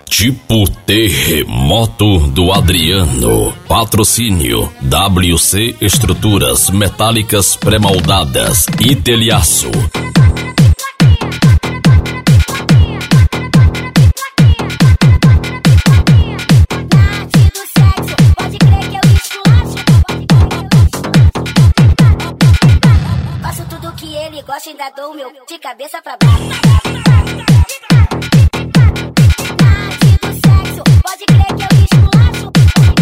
Tipo terremoto do Adriano. Patrocínio WC Estruturas Metálicas Pré-moldadas e Telhaço. Faço tudo que ele gosta, ainda dou o meu de cabeça pra baixo. Pode crer que eu esculacho.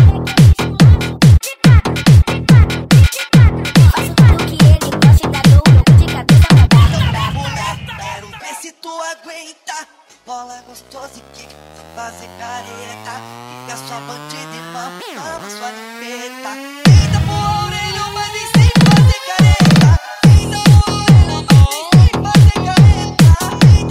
Faço tudo que ele gosta, ainda dou o meu de cabeça pra baixo. Quero ver se tu aguenta. Bola gostosa e que fazer careta. Fica sua bandida e mama sua limpeta. Ainda pro orelho, mas nem sem fazer careta. Ainda pro orelho, mas nem sem fazer careta. Ainda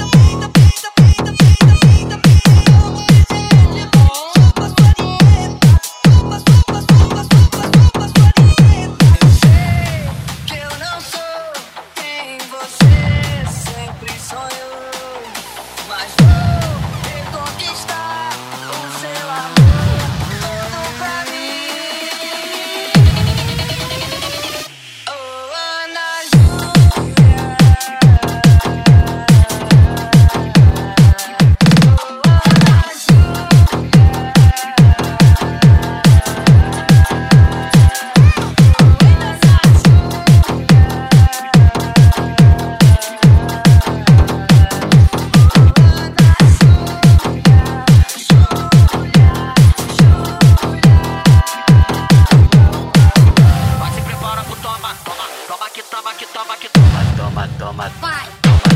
toma. Vai.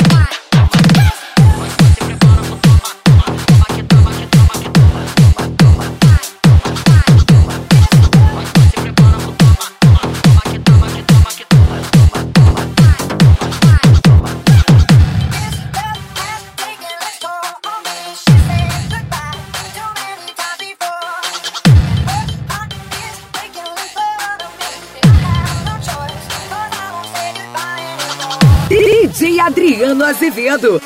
DJ Adriano Azevedo.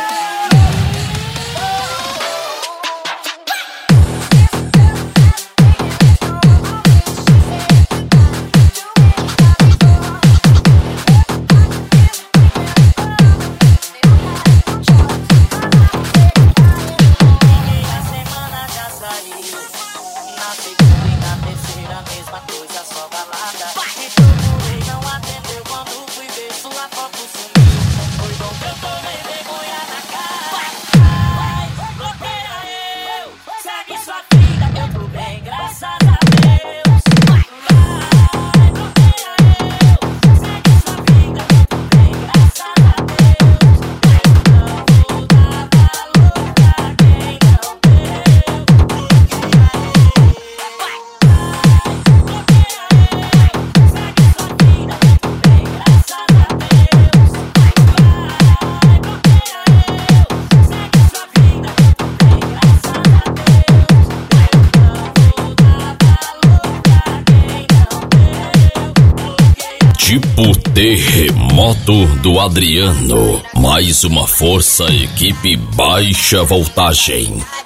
Tipo terremoto do Adriano. Mais uma força, equipe baixa voltagem.